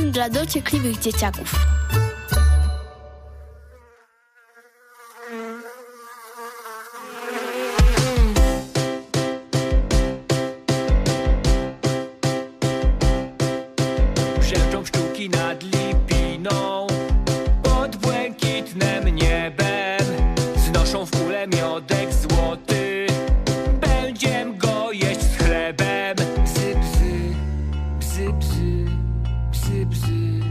programem dla dociekliwych dzieciaków. Brzęczą pszczółki nad Lipiną, pod błękitnym niebem. Znoszą w kule miodek złoty, będziem go jeść z chlebem. Bzy, bzy, bzy, bzy, bzy, bzy.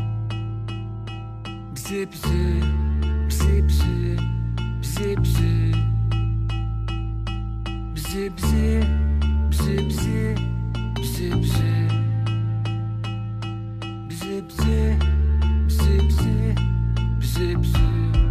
Bzy, bzy, bzy, bzy, bzy, bzy. Bzy, bzy, bzy, bzy, bzy, bzy. Bzy, bzy, bzy, bzy, bzy, bzy.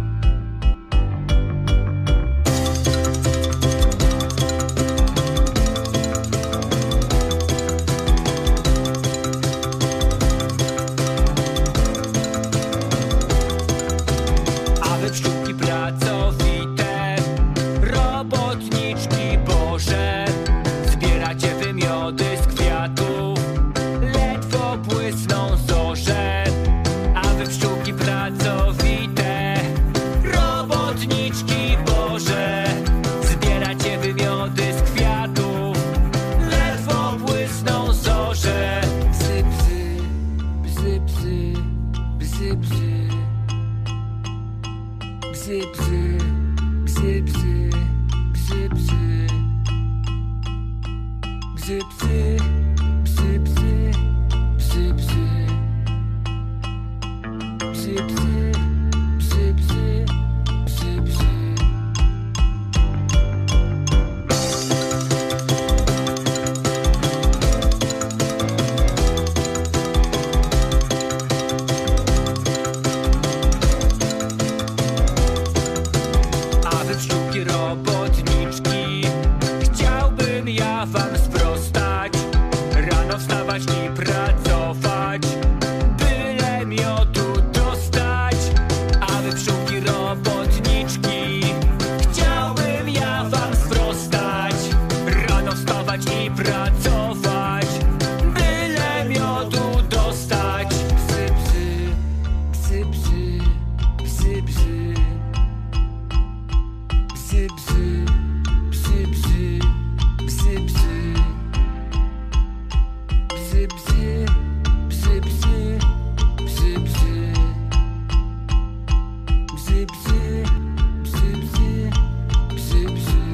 A wy pszczółki pracowite, robotniczki Boże, zbieracie wymiody z kwiatów, ledwo błysną zorze. A wy pszczółki pracowite, robotniczki Boże, zbieracie wymiody z kwiatów, ledwo błysną zorze. Bzy, bzy, bzy, bzy, bzy, bzy. Bzy, bzy, bzy, bzy, bzy, bzy. Bzy, bzy, bzy, bzy, bzy, bzy. Bzy, bzy, bzy, bzy, bzy, bzy. A wy pszczółki robotniczki, chciałbym ja wam sprostać. Rano wstawać i pracować, byle miodu dostać. A wy pszczółki robotniczki, chciałbym ja wam sprostać. Rano wstawać i pracować, byle miodu dostać. Bzy, bzy, bzy, bzy, bzy, bzy. Bzy, bzy, bzy, bzy, bzy, bzy. Bzy, bzy, bzy, bzy, bzy, bzy. Bzy, bzy, bzy, bzy, bzy, bzy.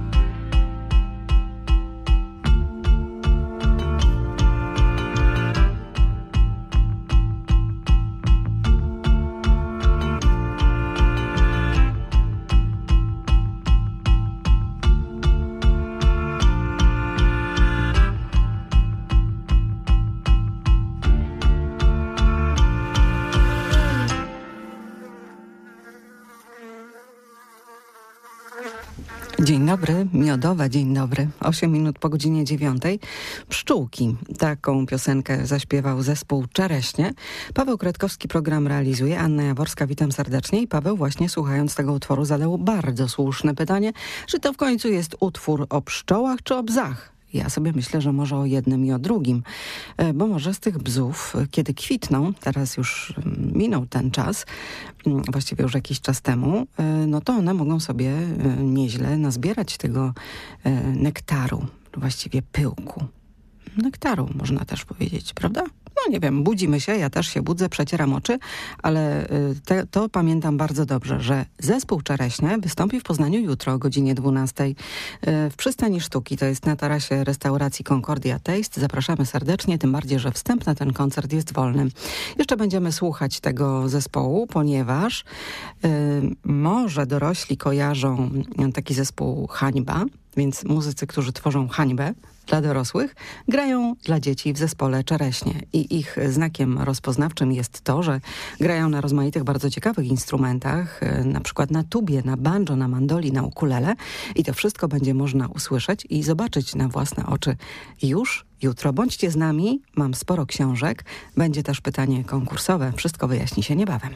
Dzień dobry, miodowe dzień dobry. 8 minut po godzinie 9. Pszczółki. Taką piosenkę zaśpiewał zespół Czereśnie. Paweł Kredkowski program realizuje. Anna Jaworska, witam serdecznie. I Paweł właśnie słuchając tego utworu zadał bardzo słuszne pytanie, czy to w końcu jest utwór o pszczołach czy o bzach? Ja sobie myślę, że może o jednym i o drugim, bo może z tych bzów, kiedy kwitną, teraz już minął ten czas, właściwie już jakiś czas temu, no to one mogą sobie nieźle nazbierać tego nektaru, właściwie pyłku. Nektaru można też powiedzieć, prawda? No nie wiem, budzimy się, ja też się budzę, przecieram oczy, ale to pamiętam bardzo dobrze, że zespół Czereśnie wystąpi w Poznaniu jutro o godzinie 12 w Przystani Sztuki. To jest na tarasie restauracji Concordia Taste. Zapraszamy serdecznie, tym bardziej, że wstęp na ten koncert jest wolny. Jeszcze będziemy słuchać tego zespołu, ponieważ może dorośli kojarzą taki zespół Hańba, więc muzycy, którzy tworzą hańbę dla dorosłych, grają dla dzieci w zespole Czereśnie. I ich znakiem rozpoznawczym jest to, że grają na rozmaitych, bardzo ciekawych instrumentach, na przykład na tubie, na banjo, na mandoli, na ukulele. I to wszystko będzie można usłyszeć i zobaczyć na własne oczy już jutro. Bądźcie z nami, mam sporo książek, będzie też pytanie konkursowe. Wszystko wyjaśni się niebawem.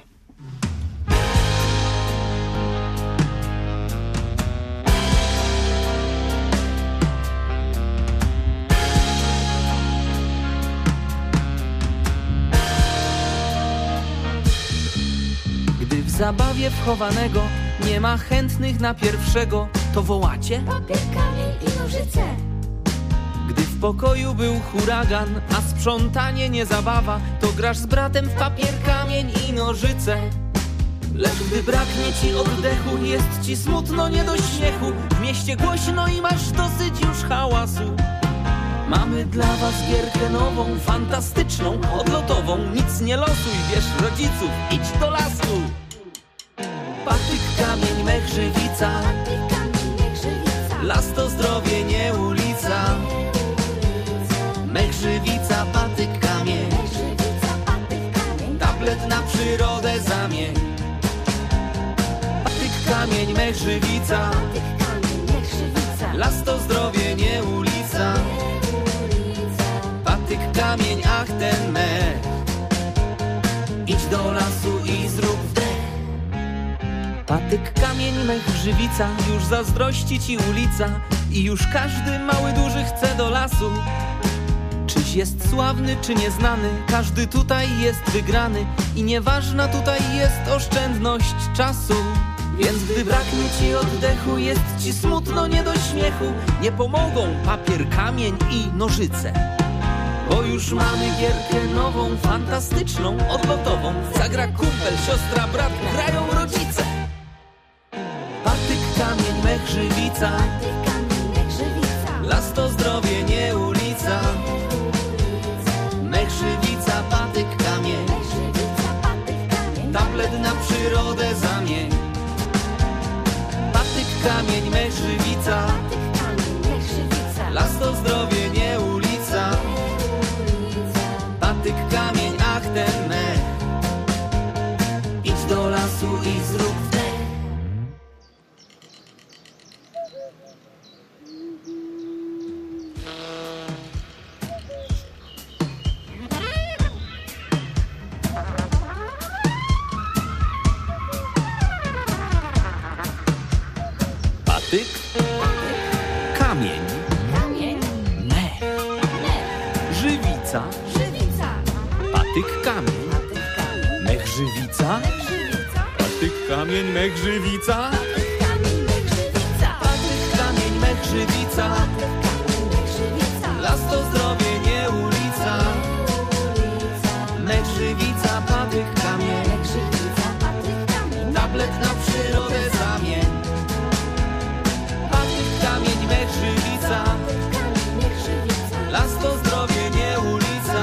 zabawie wchowanego nie ma chętnych na pierwszego, to wołacie? Papier, kamień i nożyce. Gdy w pokoju był huragan, a sprzątanie nie zabawa, to grasz z bratem w papier, kamień i nożyce. Lecz gdy braknie ci oddechu, jest ci smutno nie do śmiechu, w mieście głośno i masz dosyć już hałasu. Mamy dla was gierkę nową, fantastyczną, odlotową. Nic nie losuj, bierz rodziców, idź do lasu. Patyk, kamień, mech, żywica. Patyk, kamień, mech, żywica. Las to zdrowie, nie ulica. Mech, żywica, patyk, kamień. Mech, żywica, patyk, kamień. Tablet na przyrodę zamień. Patyk, kamień, mech, żywica. Patyk, kamień, mech, żywica. Las to zdrowie, nie ulica. Patyk, kamień, ach ten mech. Idź do lasu i zrób wdech. Patyk, kamień, mech, żywica. Już zazdrości ci ulica i już każdy mały, duży chce do lasu. Czyś jest sławny, czy nieznany, każdy tutaj jest wygrany i nieważna tutaj jest oszczędność czasu. Więc gdy braknie ci oddechu, jest ci smutno nie do śmiechu, nie pomogą papier, kamień i nożyce. Bo już mamy gierkę nową, fantastyczną, odlotową. Zagra kumpel, siostra, brat, grają rodzice. Patyk, kamień, mech, żywica. Patyk, kamień, mech, żywica. Las to zdrowie, nie ulica. Mech, żywica, patyk, kamień. Mech, żywica, patyk, kamień. Tablet na przyrodę zamień. Patyk, kamień, mech, żywica. Patyk, kamień, mech, żywica. Las to zdrowie, nie ulica. Patyk, kamień, ach ten mech. Idź do lasu i zrób wdech. Patyk, kamień, Kamień, mech, mech, żywica. żywica. Patyk, kamień, Patyk, kamień, mech, żywica. mech, żywica. Patyk, kamień, mech, żywica. Patyk, kamień, mech, żywica. Patyk, kamień, mech, żywica. Patyk, kamień, mech, żywica. Las to zdrowie, nie ulica. Mech, żywica, patyk, kamień. Mech, żywica, patyk, kamień. Tablet na przyrodę zamień. Patyk, kamień, mech, żywica. Patyk, kamień, mech, żywica. Las to zdrowie, nie ulica.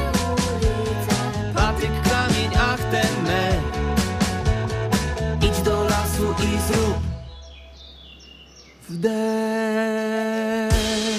Patyk, kamień, ach ten mech. Idź do lasu i zrób wdech.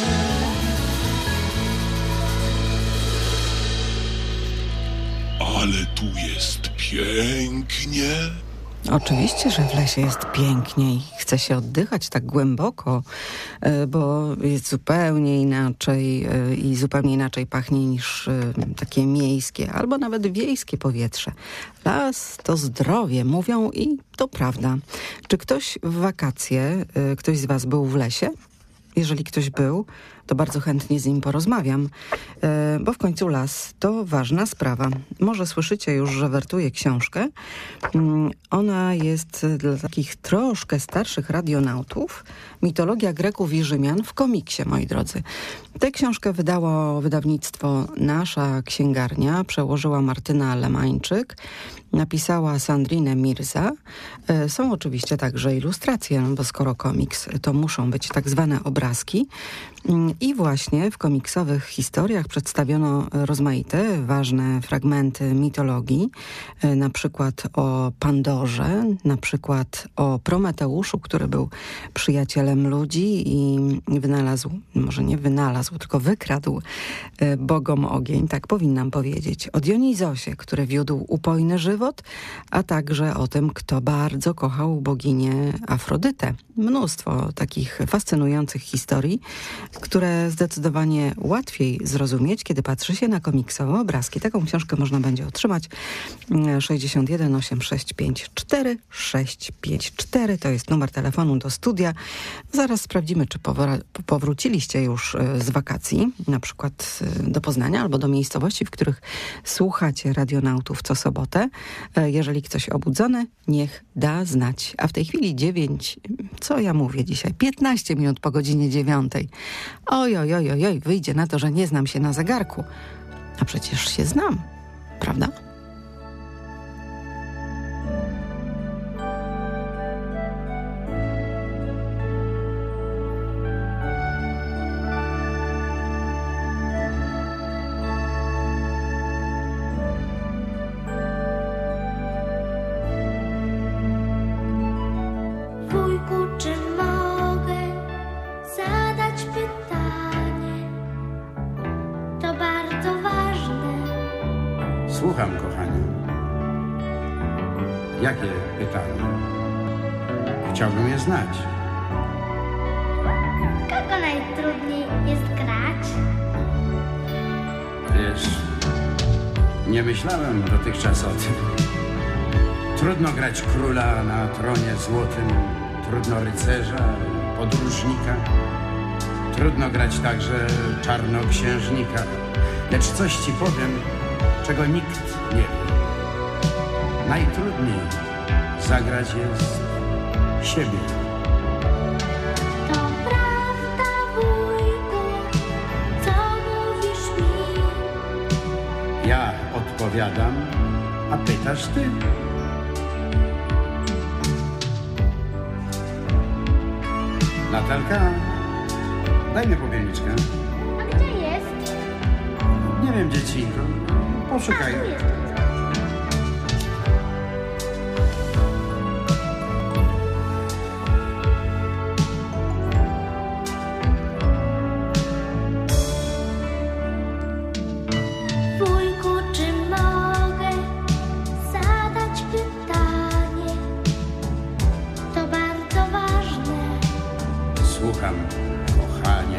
Ale tu jest pięknie. Oczywiście, że w lesie jest piękniej. Chce się oddychać tak głęboko, bo jest zupełnie inaczej i zupełnie inaczej pachnie niż takie miejskie albo nawet wiejskie powietrze. Las to zdrowie, mówią i to prawda. Czy ktoś w wakacje, ktoś z was był w lesie? Jeżeli ktoś był, to bardzo chętnie z nim porozmawiam, bo w końcu las to ważna sprawa. Może słyszycie już, że wertuję książkę. Ona jest dla takich troszkę starszych radionautów. Mitologia Greków i Rzymian w komiksie, moi drodzy. Tę książkę wydało wydawnictwo Nasza Księgarnia, przełożyła Martyna Lemańczyk, napisała Sandrine Mirza. Są oczywiście także ilustracje, no bo skoro komiks, to muszą być tak zwane obrazki. I właśnie w komiksowych historiach przedstawiono rozmaite, ważne fragmenty mitologii, na przykład o Pandorze, na przykład o Prometeuszu, który był przyjacielem ludzi i wynalazł, może nie wynalazł, tylko wykradł bogom ogień, tak powinnam powiedzieć. O Dionizosie, który wiódł upojny żywot, a także o tym, kto bardzo kochał boginię Afrodytę. Mnóstwo takich fascynujących historii, które zdecydowanie łatwiej zrozumieć, kiedy patrzy się na komiksowe obrazki. Taką książkę można będzie otrzymać. 61 8654 654 to jest numer telefonu do studia. Zaraz sprawdzimy, czy powróciliście już z wakacji, na przykład do Poznania albo do miejscowości, w których słuchacie radionautów co sobotę. Jeżeli ktoś obudzony, niech da znać. A w tej chwili 15 minut po godzinie 9. Oj, wyjdzie na to, że nie znam się na zegarku. A przecież się znam, prawda? Wujku, czy mogę zadać pytanie? To bardzo ważne. Słucham, kochanie. Jakie pytanie? Chciałbym je znać. Kogo najtrudniej jest grać? Wiesz, nie myślałem dotychczas o tym. Trudno grać króla na tronie złotym, trudno rycerza, podróżnika. Trudno grać także czarnoksiężnika. Lecz coś ci powiem, czego nikt nie wie. Najtrudniej zagrać jest siebie. To prawda, wujku, co mówisz mi? Ja odpowiadam, a pytasz ty. Natalka, daj mi popielniczkę. A gdzie jest? Nie wiem, dziecinko. Poszukaj. Tu jest. Wujku, czy mogę zadać pytanie? To bardzo ważne. Słucham, kochanie.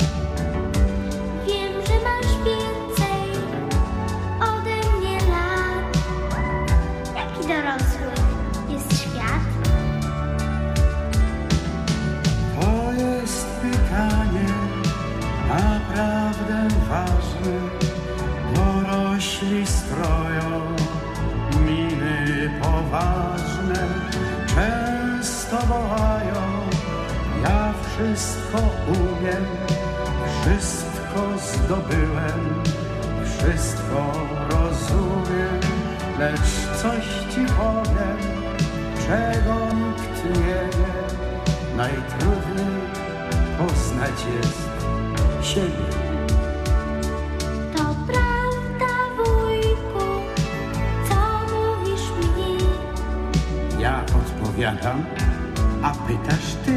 Wiem, że masz więcej ode mnie lat. Jaki dorosły jest świat? To jest pytanie naprawdę ważne. Dorośli stroją miny poważne. Często wołają, ja wszystko umiem, wszystko zdobyłem, wszystko rozumiem. Lecz coś ci powiem, czego nikt nie wie. Najtrudniej poznać jest siebie. To prawda, wujku, co mówisz mi? Ja odpowiadam, a pytasz ty.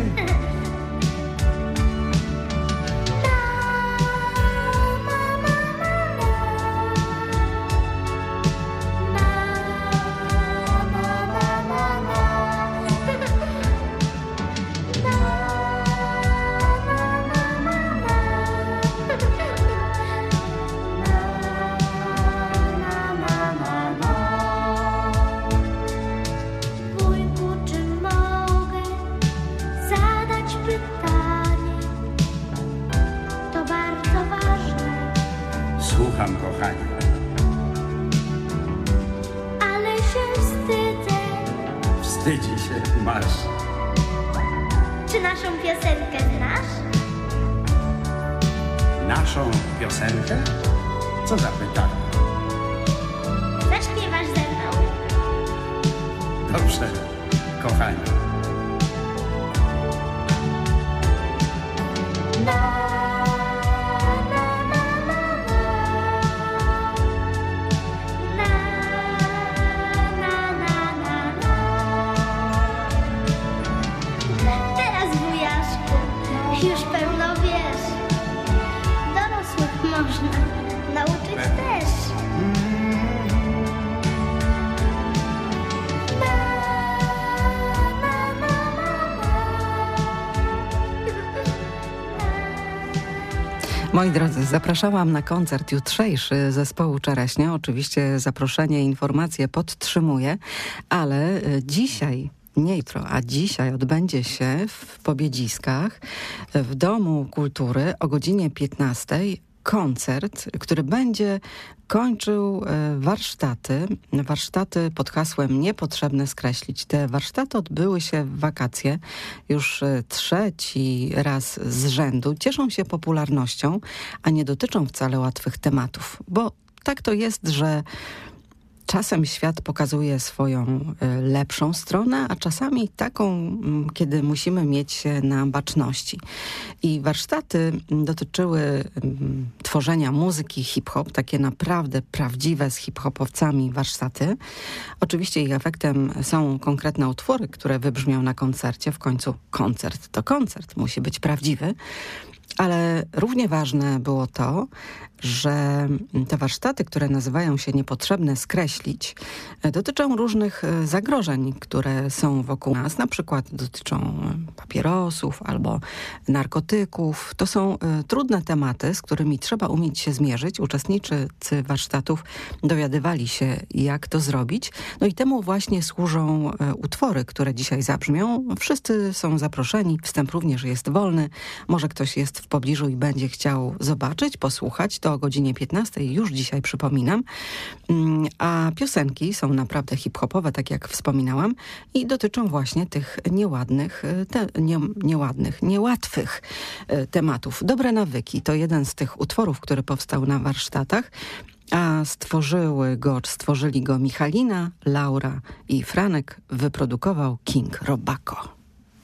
Wujku, czy mogę zadać pytanie? To bardzo ważne, Słucham, kochanie. ale się wstydzę. Wstydzi się, masz. Czy naszą piosenkę znasz? Naszą piosenkę? Co za pytanie? Zaśpiewasz ze mną? Dobrze, kochanie. Teraz, wujaszku, już pełno wiesz. Dorosłych można nauczyć też. Moi drodzy, zapraszałam na koncert jutrzejszy zespołu Czereśnie. Oczywiście zaproszenie, informacje podtrzymuję, ale dzisiaj, nie jutro, a dzisiaj odbędzie się w Pobiedziskach w Domu Kultury o godzinie 15 koncert, który będzie kończył warsztaty pod hasłem Niepotrzebne skreślić. Te warsztaty odbyły się w wakacje już 3. raz z rzędu. Cieszą się popularnością, a nie dotyczą wcale łatwych tematów, bo tak to jest, że czasem świat pokazuje swoją lepszą stronę, a czasami taką, kiedy musimy mieć się na baczności. I warsztaty dotyczyły tworzenia muzyki hip-hop, takie naprawdę prawdziwe z hip-hopowcami warsztaty. Oczywiście ich efektem są konkretne utwory, które wybrzmią na koncercie. W końcu koncert to koncert, musi być prawdziwy. Ale równie ważne było to, że te warsztaty, które nazywają się Niepotrzebne skreślić, dotyczą różnych zagrożeń, które są wokół nas. Na przykład dotyczą papierosów albo narkotyków. To są trudne tematy, z którymi trzeba umieć się zmierzyć. Uczestnicy warsztatów dowiadywali się, jak to zrobić. No i temu właśnie służą utwory, które dzisiaj zabrzmią. Wszyscy są zaproszeni. Wstęp również jest wolny. Może ktoś jest w pobliżu i będzie chciał zobaczyć, posłuchać. To o godzinie 15, już dzisiaj przypominam. A piosenki są naprawdę hip-hopowe, tak jak wspominałam, i dotyczą właśnie tych niełatwych tematów. Dobre nawyki to jeden z tych utworów, który powstał na warsztatach, a stworzyli go Michalina, Laura i Franek, wyprodukował King Robako.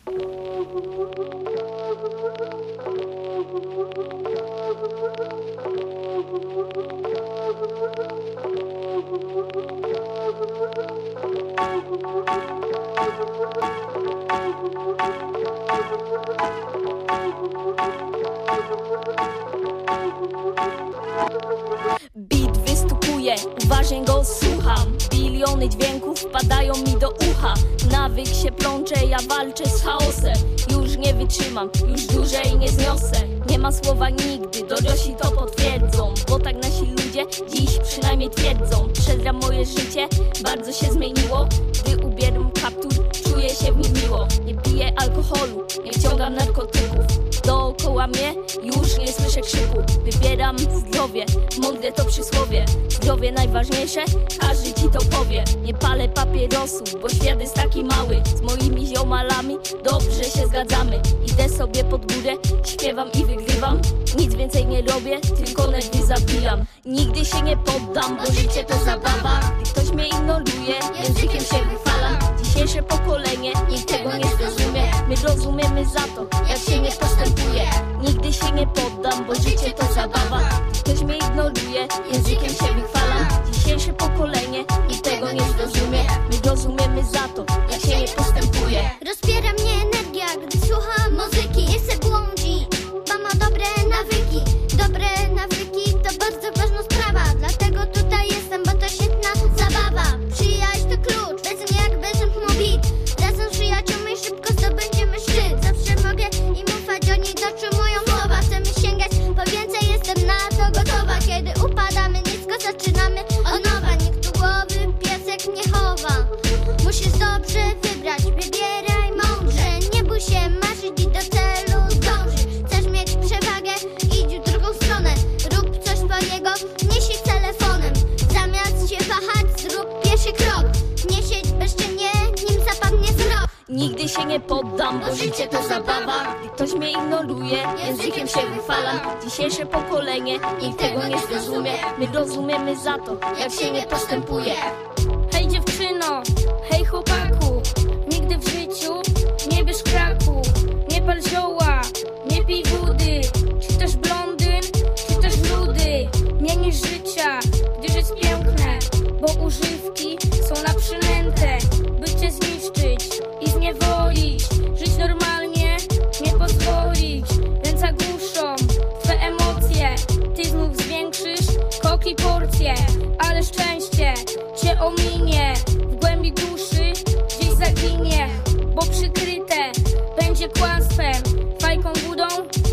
Beat wystupuje, uważnie go słucham. Biliony dźwięków wpadają mi do ucha. Nawyk się plącze, ja walczę z chaosem. Już nie wytrzymam, już dłużej nie zniosę. Nie ma słowa nigdy, dorośli to potwierdzą. Bo tak nasi ludzie dziś przynajmniej twierdzą. Przez rok moje życie bardzo się zmieniło. Gdy ubieram kaptur, czuję się w nim miło. Nie piję alkoholu, nie wciągam narkotyków. Dookoła mnie już nie słyszę krzyku. Wybieram zdrowie, mądre to przysłowie. Zdrowie najważniejsze, każdy ci to powie. Nie palę papierosów, bo świat jest taki mały. Z moimi ziomalami dobrze się zgadzamy. Idę sobie pod górę, śpiewam i wygrywam. Nic więcej nie robię, tylko nerwy zabijam. Nigdy się nie poddam, bo życie to zabawa. Gdy ktoś mnie ignoruje, językiem się wychwalam. Dzisiejsze pokolenie nikt tego nie zrozumie. My rozumiemy za to, jak się nie postępuje. Nigdy się nie poddam, bo życie to zabawa. Gdy ktoś mnie ignoruje, językiem się wychwalam. Dzisiejsze pokolenie nikt tego nie zrozumie. My rozumiemy za to, jak się nie postępuje. Rozpiera mnie energia, gdy słucham muzyki. Nie chcę błądzić, bo ma dobre nawyki. Dobre nawyki to bardzo ważna sprawa. Dlatego tutaj jestem, bo to świetna zabawa. Przyjaźń to klucz, bez mnie jak bez mówi. Razem z przyjaciółmi szybko zdobędziemy szczyt. Zawsze mogę im ufać, oni dotrzymują słowa. Chcemy sięgać po więcej, jestem na to gotowa. Kiedy upadamy nisko, zaczynamy od nowa. Nikt tu głowy piasek nie chowa. Musisz dobrze wybrać, wybieraj mądrze. Nie bój się marzyć i do celu dążyć. Chcesz mieć przewagę, idź w drugą stronę. Rób coś swojego, nie siedź telefonem. Zamiast się wahać, zrób pierwszy krok. Nie siedź bezczynnie, nim zapadnie wzrok. Nigdy się nie poddam, bo życie to zabawa. Gdy ktoś mnie ignoruje, językiem się wychwalam. Dzisiejsze pokolenie nikt tego nie zrozumie. My rozumiemy za to, jak się nie postępuje. Hej dziewczyno, hej chłopaku, nigdy w życiu nie bierz kraku. Nie pal zioła, nie pij wody. Czy też blondyn, czy też rudy. Nie niż życia, gdyż jest piękne. Bo używki są na przynętę, by cię zniszczyć i zniewolić. Żyć normalnie, nie pozwolić. Więc zagłuszą twe emocje. Ty znów zwiększysz kok i porcje. Ale szczęście cię ominie. W głębi duszy gdzieś zaginie. Bo przykryte będzie kłamstwem, fajką, budą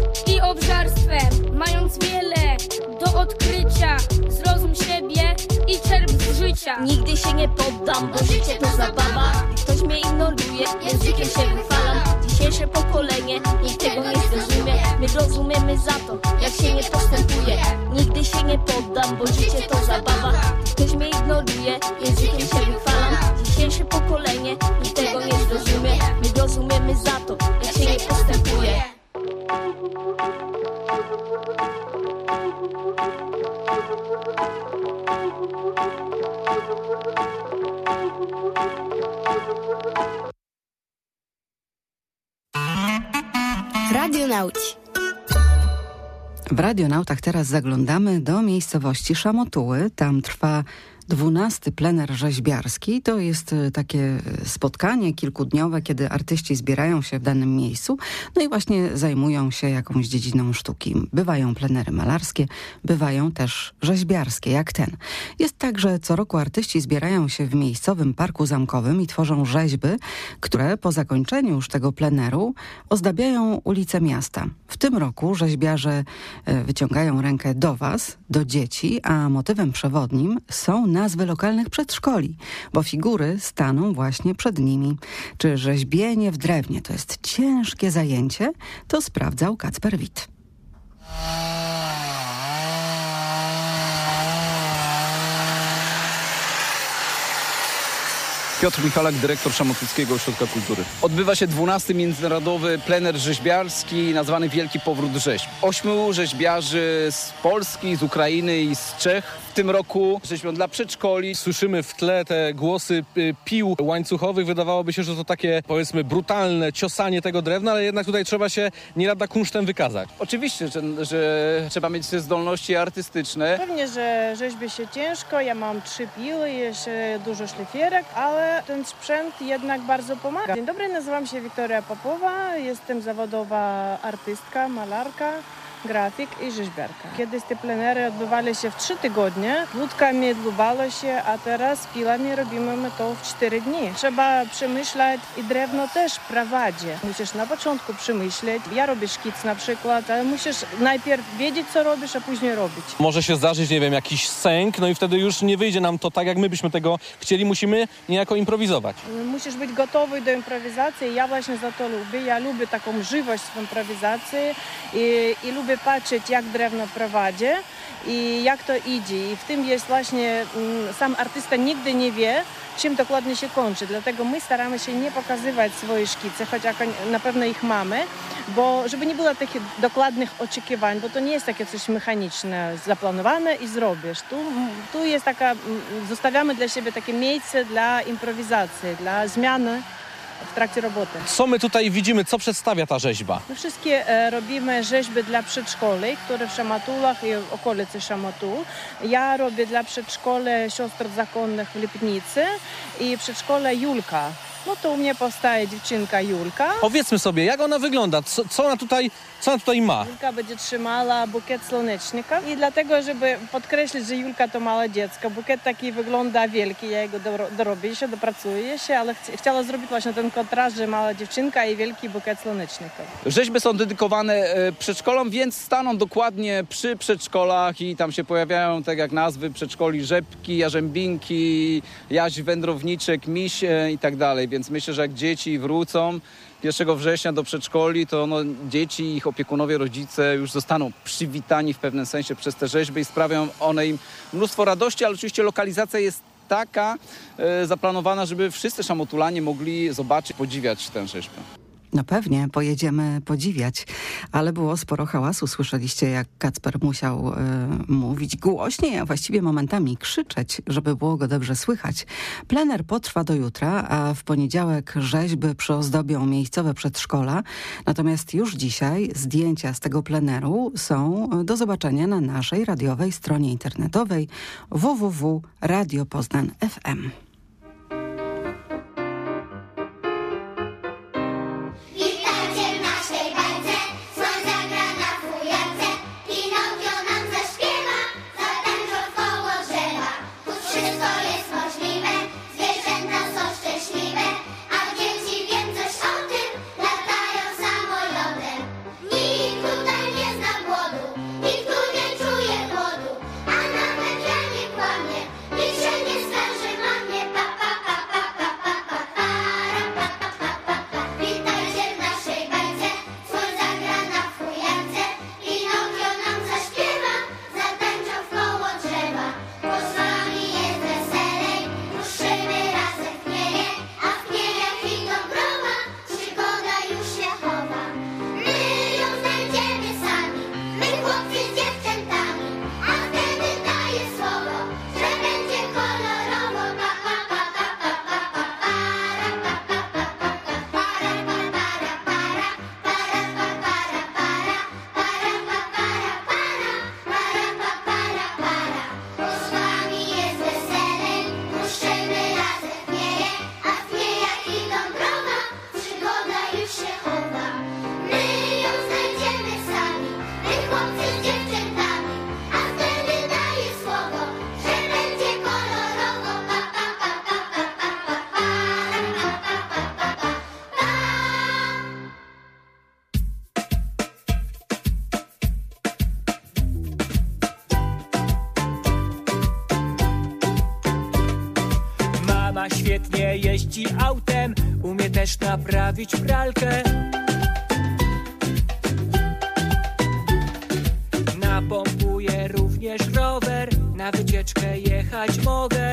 i obżarstwem. Mając wiele do odkrycia, zrozum siebie i czerp z życia. Nigdy się nie poddam, bo życie to zabawa. Gdy ktoś mnie ignoruje, językiem się wychwalam. Dzisiejsze pokolenie nikt tego nie zrozumie. My My rozumiemy za to, jak się nie postępuje. Nigdy się nie poddam, bo życie to zabawa. Ktoś mnie ignoruje, językiem się wychwalam. Dzisiejsze pokolenie nikt tego nie zrozumie. My rozumiemy za to, jak się nie postępuje. Radionauci. W Radionautach teraz zaglądamy do miejscowości Szamotuły. Tam trwa 12. plener rzeźbiarski. To jest takie spotkanie kilkudniowe, kiedy artyści zbierają się w danym miejscu, no i właśnie zajmują się jakąś dziedziną sztuki. Bywają plenery malarskie, bywają też rzeźbiarskie, jak ten. Jest tak, że co roku artyści zbierają się w miejscowym parku zamkowym i tworzą rzeźby, które po zakończeniu już tego pleneru ozdabiają ulice miasta. W tym roku rzeźbiarze wyciągają rękę do was, do dzieci, a motywem przewodnim są nazwy lokalnych przedszkoli, bo figury staną właśnie przed nimi. Czy rzeźbienie w drewnie to jest ciężkie zajęcie? To sprawdzał Kacper Wit. Piotr Michalak, dyrektor Szamotuckiego Ośrodka Kultury. Odbywa się 12. międzynarodowy plener rzeźbiarski nazwany Wielki Powrót Rzeźb. 8 rzeźbiarzy z Polski, z Ukrainy i z Czech w tym roku rzeźbią dla przedszkoli. Słyszymy w tle te głosy pił łańcuchowych. Wydawałoby się, że to takie, powiedzmy, brutalne ciosanie tego drewna, ale jednak tutaj trzeba się nie lada kunsztem wykazać. Oczywiście, że trzeba mieć zdolności artystyczne. Pewnie, że rzeźbi się ciężko. Ja mam 3 piły, jeszcze dużo szlifierek, ale ten sprzęt jednak bardzo pomaga. Dzień dobry, nazywam się Wiktoria Popowa, jestem zawodowa artystka, malarka, grafik i rzeźbiarka. Kiedyś te plenery odbywali się w 3 tygodnie, łódkami dłubało się, a teraz pilami robimy to w 4 dni. Trzeba przemyśleć i drewno też prowadzi. Musisz na początku przemyśleć. Ja robię szkic na przykład, ale musisz najpierw wiedzieć, co robisz, a później robić. Może się zdarzyć, nie wiem, jakiś sęk, no i wtedy już nie wyjdzie nam to tak, jak my byśmy tego chcieli. Musimy niejako improwizować. Musisz być gotowy do improwizacji. Ja właśnie za to lubię. Ja lubię taką żywość w improwizacji i lubię patrzeć, jak drewno prowadzi i jak to idzie. I w tym jest właśnie, sam artysta nigdy nie wie, czym dokładnie się kończy. Dlatego my staramy się nie pokazywać swoje szkice, chociaż na pewno ich mamy, bo żeby nie było takich dokładnych oczekiwań, bo to nie jest takie coś mechaniczne, zaplanowane i zrobisz. Tu jest taka, zostawiamy dla siebie takie miejsce dla improwizacji, dla zmiany w trakcie roboty. Co my tutaj widzimy? Co przedstawia ta rzeźba? My wszystkie robimy rzeźby dla przedszkoli, które w Szamatulach i w okolicy Szamatul. Ja robię dla przedszkoli sióstr zakonnych w Lipnicy i przedszkole Julka. No to u mnie powstaje dziewczynka Julka. Powiedzmy sobie, jak ona wygląda? Co ona tutaj ma? Julka będzie trzymała bukiet słonecznika i dlatego, żeby podkreślić, że Julka to małe dziecko. Bukiet taki wygląda wielki, ja jego dorobię się, dopracuję się, ale chciała zrobić właśnie ten kontrast, że mała dziewczynka i wielki bukiet słonecznika. Rzeźby są dedykowane przedszkolom, więc staną dokładnie przy przedszkolach i tam się pojawiają, tak jak nazwy przedszkoli, Rzepki, Jarzębinki, Jaś Wędrowniczek, Miś i tak dalej. Więc myślę, że jak dzieci wrócą 1 września do przedszkoli, to dzieci i ich opiekunowie, rodzice już zostaną przywitani w pewnym sensie przez te rzeźby i sprawią one im mnóstwo radości, ale oczywiście lokalizacja jest taka zaplanowana, żeby wszyscy szamotulanie mogli zobaczyć, podziwiać tę rzeźbę. No pewnie, pojedziemy podziwiać, ale było sporo hałasu. Słyszeliście, jak Kacper musiał mówić głośniej, a właściwie momentami krzyczeć, żeby było go dobrze słychać. Plener potrwa do jutra, a w poniedziałek rzeźby przyozdobią miejscowe przedszkola. Natomiast już dzisiaj zdjęcia z tego pleneru są do zobaczenia na naszej radiowej stronie internetowej www.radiopoznan.fm. Nikt się nie skarży mamie, też naprawić pralkę. Napompuję również rower, na wycieczkę jechać mogę.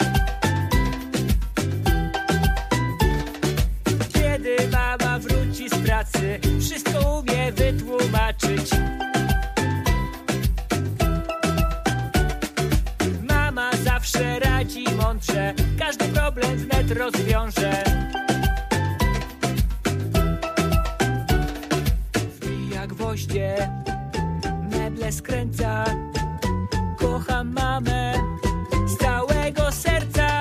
Kiedy mama wróci z pracy, wszystko umie wytłumaczyć. Mama zawsze radzi mądrze, każdy problem wnet rozwiąże. Wbija gwoździe, meble skręca. Kocham mamę z całego serca.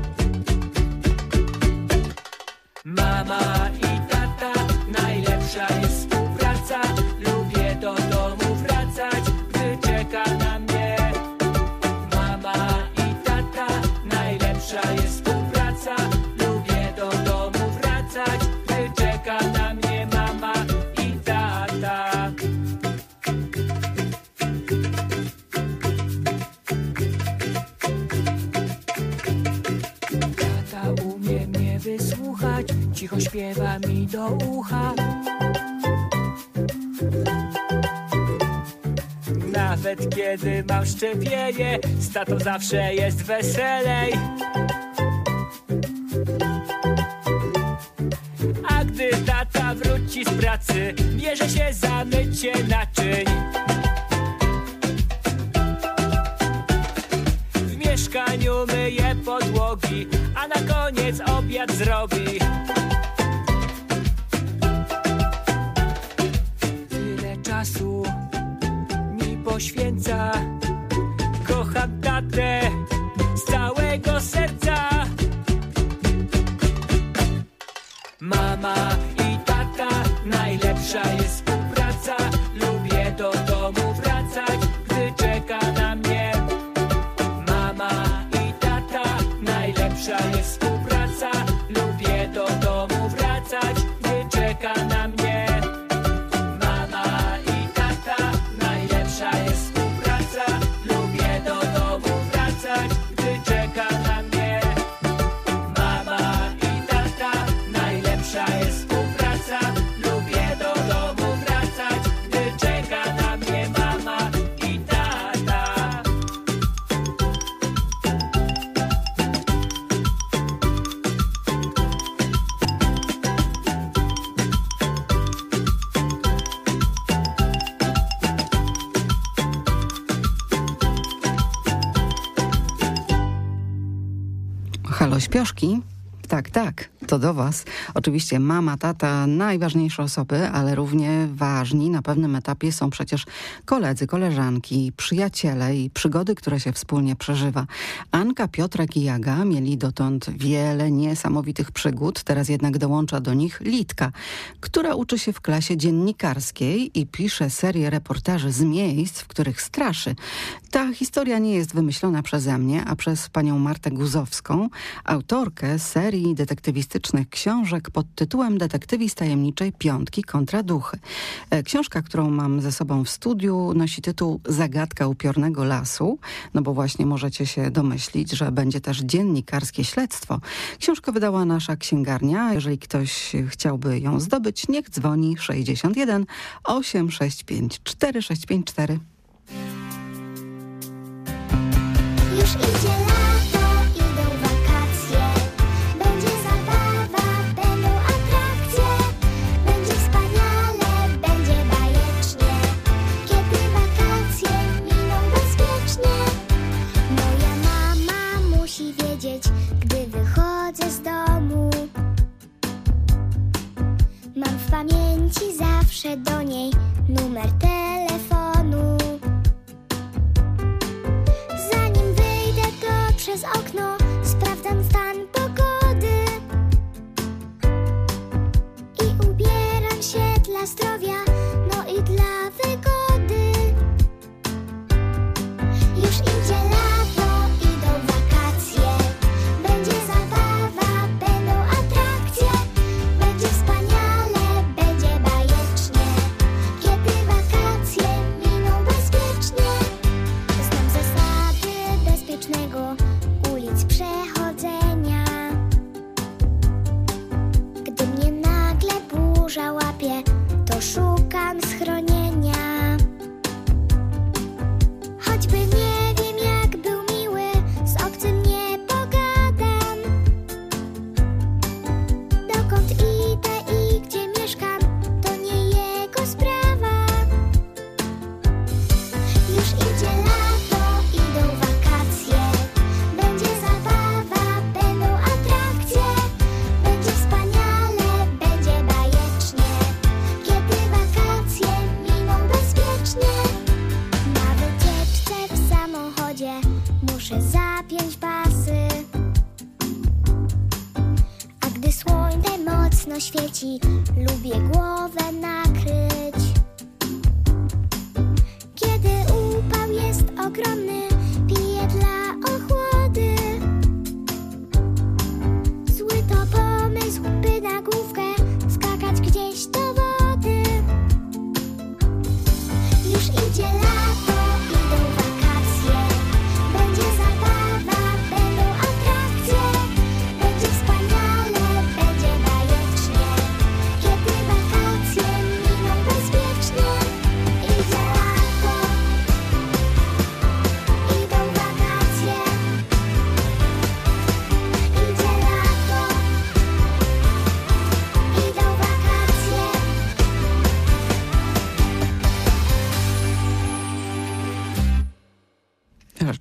Mama i tata, najlepsza jest współpraca. Lubię do domu wracać, gdy czeka na mnie. Mama i tata, najlepsza jest współpraca. Lubię do domu wracać, gdy czeka na mnie mama i tata. Tata umie mnie wysłuchać, cicho śpiewa mi do ucha. Nawet kiedy mam szczepienie, z tatą zawsze jest weselej. A gdy tata wróci z pracy, bierze się za mycie naczyń. W mieszkaniu myje podłogi, a na koniec obiad zrobi. Tyle czasu mi poświęca. Kocham tatę z całego serca. Mama i tata, najlepsza jest współpraca. Lubię do domu wracać, gdy czeka na mnie. Mama i tata, najlepsza jest współpraca. Lubię do domu wracać, gdy czeka na mnie. Mama i tata, najlepsza jest współpraca. Lubię do domu wracać, gdy czeka na mnie. Mama i tata, najlepsza jest współpraca. Lubię do domu wracać, gdy czeka na mnie mama i tata. Halo, śpioszki? Tak, tak, to do was. Oczywiście mama, tata, najważniejsze osoby, ale równie ważni na pewnym etapie są przecież koledzy, koleżanki, przyjaciele i przygody, które się wspólnie przeżywa. Anka, Piotrek i Jaga mieli dotąd wiele niesamowitych przygód, teraz jednak dołącza do nich Litka, która uczy się w klasie dziennikarskiej i pisze serię reportaży z miejsc, w których straszy. Ta historia nie jest wymyślona przeze mnie, a przez panią Martę Guzowską, autorkę serii detektywistycznych książek pod tytułem Detektywi z tajemniczej piątki kontra duchy. Książka, którą mam ze sobą w studiu, nosi tytuł Zagadka upiornego lasu, no bo właśnie możecie się domyślić, że będzie też dziennikarskie śledztwo. Książkę wydała nasza księgarnia. Jeżeli ktoś chciałby ją zdobyć, niech dzwoni 61 865 4654. Już idzie lato, idą wakacje. Będzie zabawa, będą atrakcje. Będzie wspaniale, będzie bajecznie. Kiedy wakacje miną bezpiecznie. Moja mama musi wiedzieć, gdy wychodzę z domu. Mam w pamięci zawsze do niej numer telefonu. Zanim wyjdę, to przez okno sprawdzam stan pogody i ubieram się dla zdrowia, no i dla wygody. Już idzie lato, idą wakacje. Będzie zabawa, będą atrakcje. Będzie wspaniale, będzie bajecznie. Kiedy wakacje miną bezpiecznie. Znam zasady bezpiecznego ulic przechodzenia.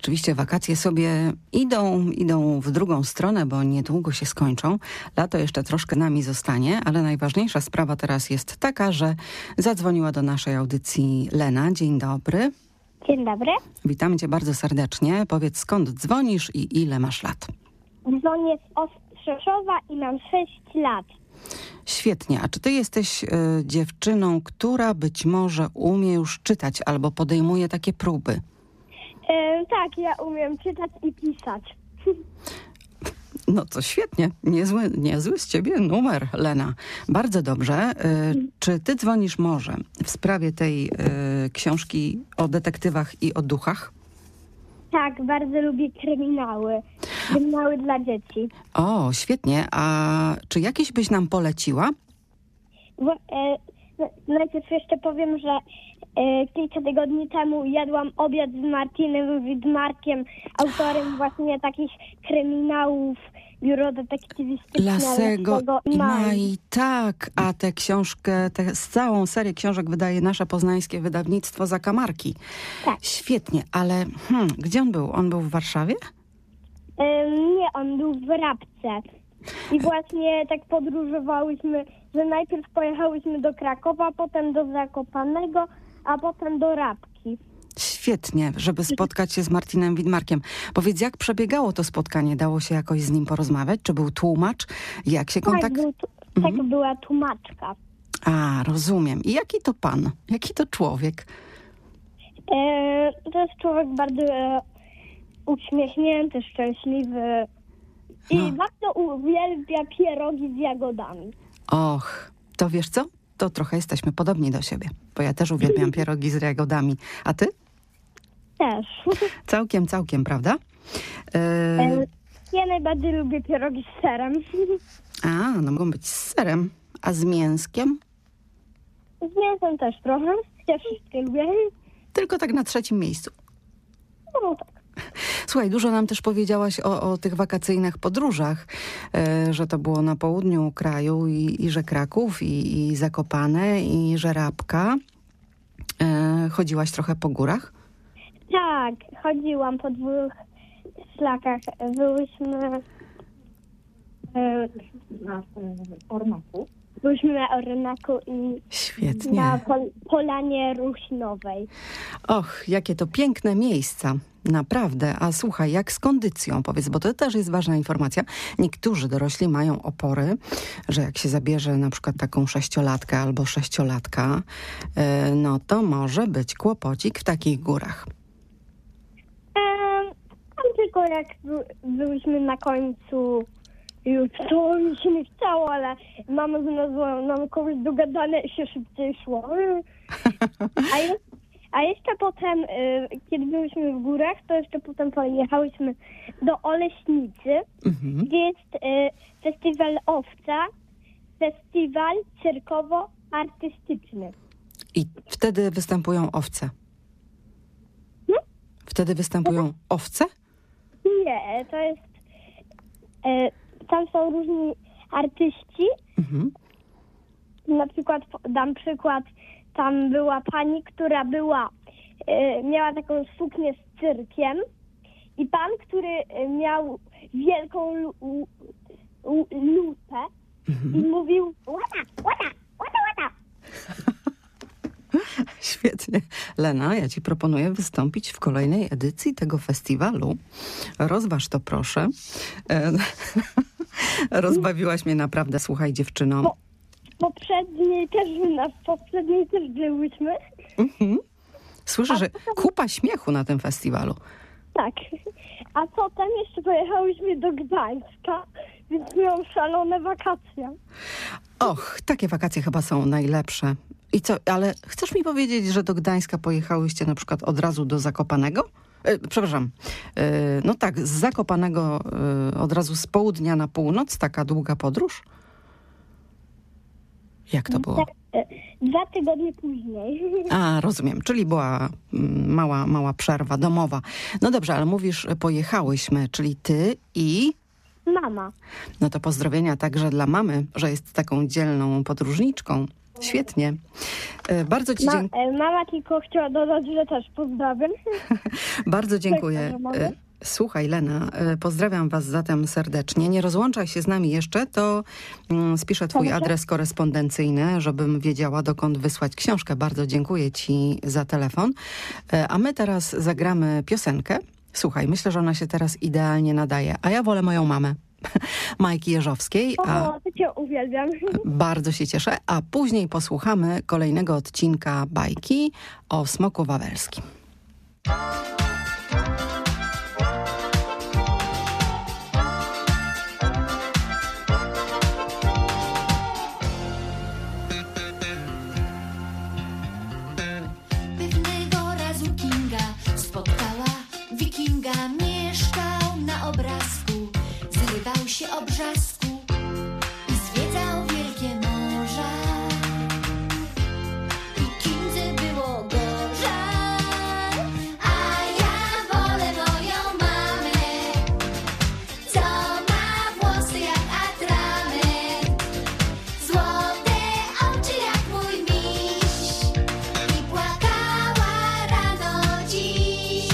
Rzeczywiście wakacje sobie idą w drugą stronę, bo niedługo się skończą. Lato jeszcze troszkę nami zostanie, ale najważniejsza sprawa teraz jest taka, że zadzwoniła do naszej audycji Lena. Dzień dobry. Dzień dobry. Witamy cię bardzo serdecznie. Powiedz, skąd dzwonisz i ile masz lat? Dzwonię z Ostrzeszowa i mam 6 lat. Świetnie. A czy ty jesteś dziewczyną, która być może umie już czytać albo podejmuje takie próby? Tak, ja umiem czytać i pisać. No to świetnie. Niezły z ciebie numer, Lena. Bardzo dobrze. Czy ty dzwonisz może w sprawie tej książki o detektywach i o duchach? Tak, bardzo lubię kryminały. Kryminały dla dzieci. O, świetnie. A czy jakieś byś nam poleciła? Najpierw jeszcze powiem, że kilka tygodni temu jadłam obiad z Martinem Widmarkiem, autorem właśnie takich kryminałów, biuro detektywistyczne Lasego i Mai. Tak, a tę książkę, całą serię książek wydaje nasze poznańskie wydawnictwo Zakamarki. Tak. Świetnie, ale gdzie on był? On był w Warszawie? Nie, on był w Rabce. I właśnie tak podróżowałyśmy, że najpierw pojechałyśmy do Krakowa, potem do Zakopanego, a potem do Rabki. Świetnie, żeby spotkać się z Martinem Widmarkiem. Powiedz, jak przebiegało to spotkanie? Dało się jakoś z nim porozmawiać? Czy był tłumacz? Jak się kontakt... Tak, była tłumaczka. A, rozumiem. I jaki to pan? Jaki to człowiek? To jest człowiek bardzo uśmiechnięty, szczęśliwy i bardzo uwielbia pierogi z jagodami. Och, to wiesz co? To trochę jesteśmy podobni do siebie, bo ja też uwielbiam pierogi z jagodami. A ty? Też. Całkiem, prawda? Ja najbardziej lubię pierogi z serem. A, no mogą być z serem. A z mięskiem? Z mięsem też trochę. Ja wszystkie lubię. Tylko tak na trzecim miejscu. No tak. Słuchaj, dużo nam też powiedziałaś o tych wakacyjnych podróżach, że to było na południu kraju i że Kraków i Zakopane i że Rabka. Chodziłaś trochę po górach? Tak, chodziłam po 2 szlakach. Byłyśmy na Ornaku. Byliśmy na Ornaku i świetnie. Na Polanie Ruśnowej. Och, jakie to piękne miejsca. Naprawdę. A słuchaj, jak z kondycją? Powiedz, bo to też jest ważna informacja. Niektórzy dorośli mają opory, że jak się zabierze na przykład taką 6-latkę albo 6-latka, no to może być kłopocik w takich górach. Tam tylko jak byliśmy na końcu, już to mi się nie chciało, ale mama znalazła nam kogoś dogadane i się szybciej szło. A jeszcze potem, kiedy byliśmy w górach, to jeszcze potem pojechałyśmy do Oleśnicy, gdzie jest festiwal Owca, festiwal cyrkowo-artystyczny. I wtedy występują owce? Wtedy występują owce? Nie, to jest... Tam są różni artyści. Na przykład, dam przykład, tam była pani, która miała taką suknię z cyrkiem i pan, który miał wielką lupę i mówił łata. Świetnie. Lena, ja ci proponuję wystąpić w kolejnej edycji tego festiwalu. Rozważ to, proszę. Rozbawiłaś mnie naprawdę, słuchaj, dziewczyno. Poprzedniej też byłyśmy. Słyszę, że kupa śmiechu na tym festiwalu. Tak. A potem jeszcze pojechałyśmy do Gdańska, więc miałam szalone wakacje. Och, takie wakacje chyba są najlepsze. I co, ale chcesz mi powiedzieć, że do Gdańska pojechałyście na przykład od razu do Zakopanego? Przepraszam. No tak, z Zakopanego od razu z południa na północ, taka długa podróż? Jak to było? 2 tygodnie później. A, rozumiem, czyli była mała przerwa domowa. No dobrze, ale mówisz, pojechałyśmy, czyli ty i... Mama. No to pozdrowienia także dla mamy, że jest taką dzielną podróżniczką. Świetnie. Bardzo Ci dziękuję. Mama tylko chciała dodać, że też pozdrawiam. Bardzo dziękuję. Słuchaj, Lena, pozdrawiam Was zatem serdecznie. Nie rozłączaj się z nami jeszcze, to spiszę Twój adres korespondencyjny, żebym wiedziała, dokąd wysłać książkę. Bardzo dziękuję Ci za telefon. A my teraz zagramy piosenkę. Słuchaj, myślę, że ona się teraz idealnie nadaje. A ja wolę moją mamę, Majki Jeżowskiej. To Cię uwielbiam. Bardzo się cieszę. A później posłuchamy kolejnego odcinka bajki o smoku wawelskim. Mieszkał na obrazku, zrywał się obrzasku i zwiedzał wielkie morza. I kimże było gorzej, a ja wolę moją mamę, co ma włosy jak atrament, złote oczy jak mój miś i płakała rano dziś.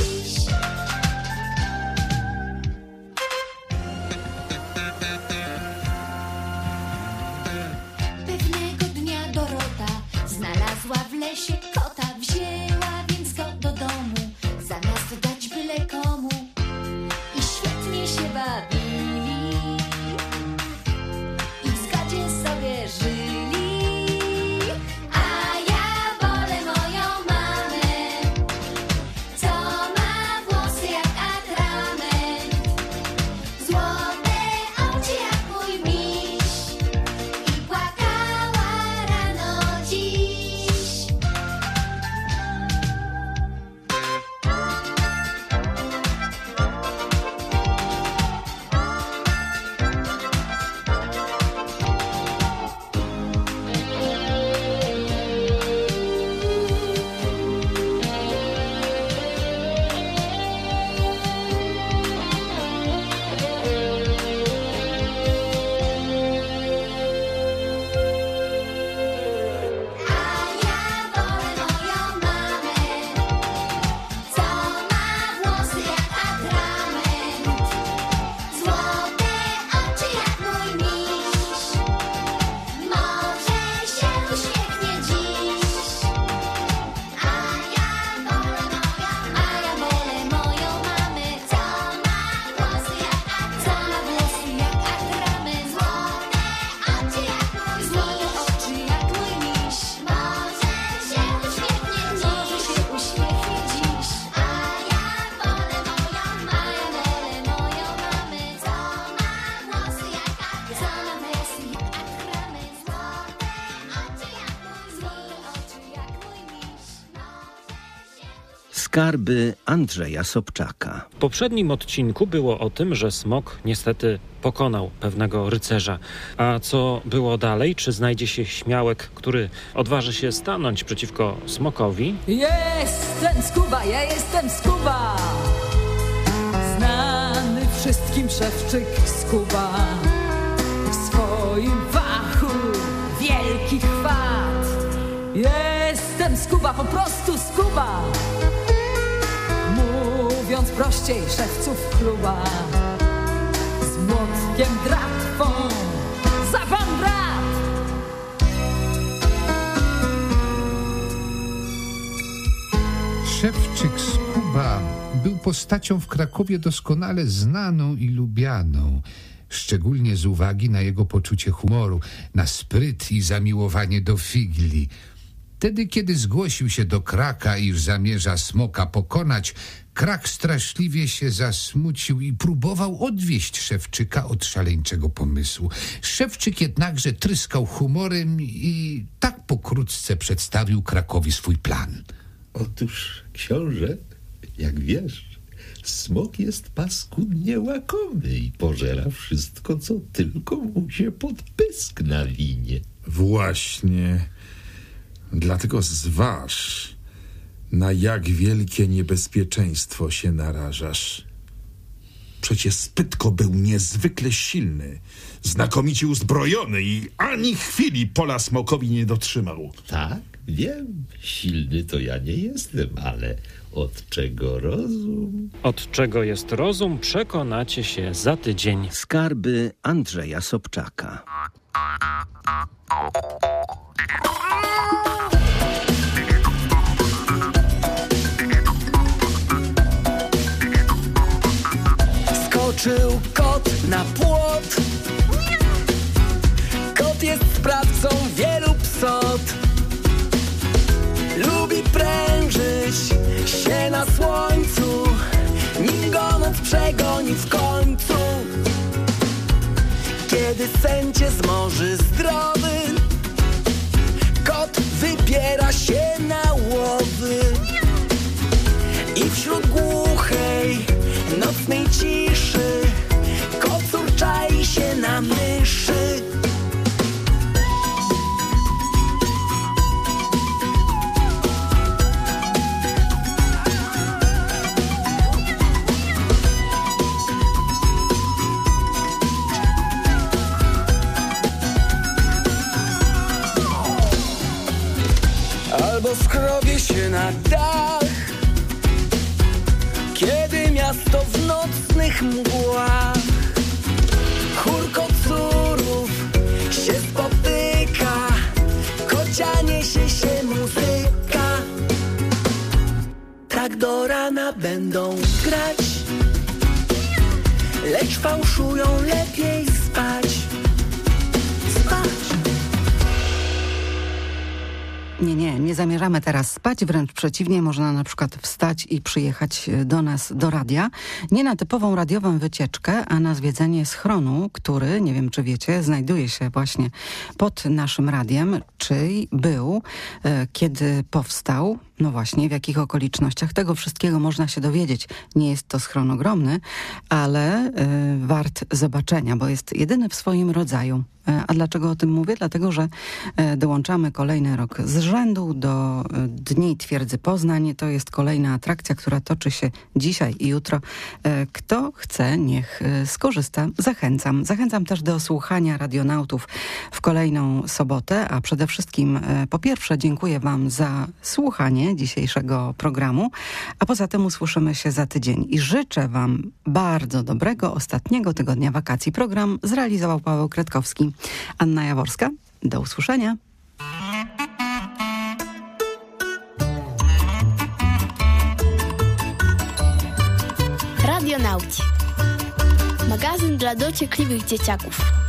Pewnego dnia Dorota znalazła w lesie kota, wzięła więc go do domu, zamiast dać byle komu, i świetnie się bawili i w zgodzie sobie żyli. A ja wolę moją mamę, co ma włosy jak atrament, złote oczy jak mój miś i płakała rano dziś. Co ma włosy jak atrament, złote oczy jak mój miś, może się uśmiechnie dziś. A ja wolę moją mamę, co ma włosy jak atrament, złote oczy jak mój miś, może się uśmiechnie dziś. A ja wolę moją mamę, co ma włosy jak atrament, złote oczy jak mój miś. Skarby Andrzeja Sobczaka. W poprzednim odcinku było o tym, że smok niestety pokonał pewnego rycerza. A co było dalej? Czy znajdzie się śmiałek, który odważy się stanąć przeciwko smokowi? Jestem Skuba, ja jestem Skuba, znany wszystkim szewczyk Skuba. W swoim fachu wielki chwat. Jestem Skuba, po prostu Skuba. Mówiąc prościej, szewców chluba. Z młotkiem drapą za pan brat. Szewczyk Skuba był postacią w Krakowie doskonale znaną i lubianą, szczególnie z uwagi na jego poczucie humoru, na spryt i zamiłowanie do figli. Wtedy, kiedy zgłosił się do Kraka, iż zamierza smoka pokonać, Krak straszliwie się zasmucił i próbował odwieść Szewczyka od szaleńczego pomysłu. Szewczyk jednakże tryskał humorem i tak pokrótce przedstawił Krakowi swój plan. Otóż, książę, jak wiesz, smok jest paskudnie łakomy i pożera wszystko, co tylko mu się pod pysk nawinie. Właśnie. Dlatego zważ, na jak wielkie niebezpieczeństwo się narażasz. Przecież Spytko był niezwykle silny, znakomicie uzbrojony i ani chwili pola smokowi nie dotrzymał. Tak, wiem, silny to ja nie jestem, ale od czego rozum? Od czego jest rozum, przekonacie się za tydzień. Skarby Andrzeja Sobczaka. Skoczył kot na płot. Kot jest sprawcą wielu psot. Lubi prężyć się na słońcu, nim go noc przegoni w końcu. Kiedy sen cię zmoży zdrowy, kot wybiera się na łowy. I wśród głuchej, nocnej ciszy kocur czai się na myszy. Albo skrobię się na dach, kiedy miasto w nocnych mgłach chór kocurów się spotyka, kocia niesie się muzyka. Tak do rana będą grać, lecz fałszują lepiej spać. Nie zamierzamy teraz spać, wręcz przeciwnie, można na przykład wstać i przyjechać do nas, do radia. Nie na typową radiową wycieczkę, a na zwiedzenie schronu, który, nie wiem czy wiecie, znajduje się właśnie pod naszym radiem, czyli był, kiedy powstał. No właśnie, w jakich okolicznościach. Tego wszystkiego można się dowiedzieć. Nie jest to schron ogromny, ale wart zobaczenia, bo jest jedyny w swoim rodzaju. A dlaczego o tym mówię? Dlatego, że dołączamy kolejny rok z rzędu do Dni Twierdzy Poznań. To jest kolejna atrakcja, która toczy się dzisiaj i jutro. Kto chce, niech skorzysta. Zachęcam. Zachęcam też do słuchania Radionautów w kolejną sobotę, a przede wszystkim po pierwsze dziękuję wam za słuchanie dzisiejszego programu, a poza tym usłyszymy się za tydzień i życzę wam bardzo dobrego ostatniego tygodnia wakacji. Program zrealizował Paweł Kretkowski. Anna Jaworska, do usłyszenia. Radionauci. Magazyn dla dociekliwych dzieciaków.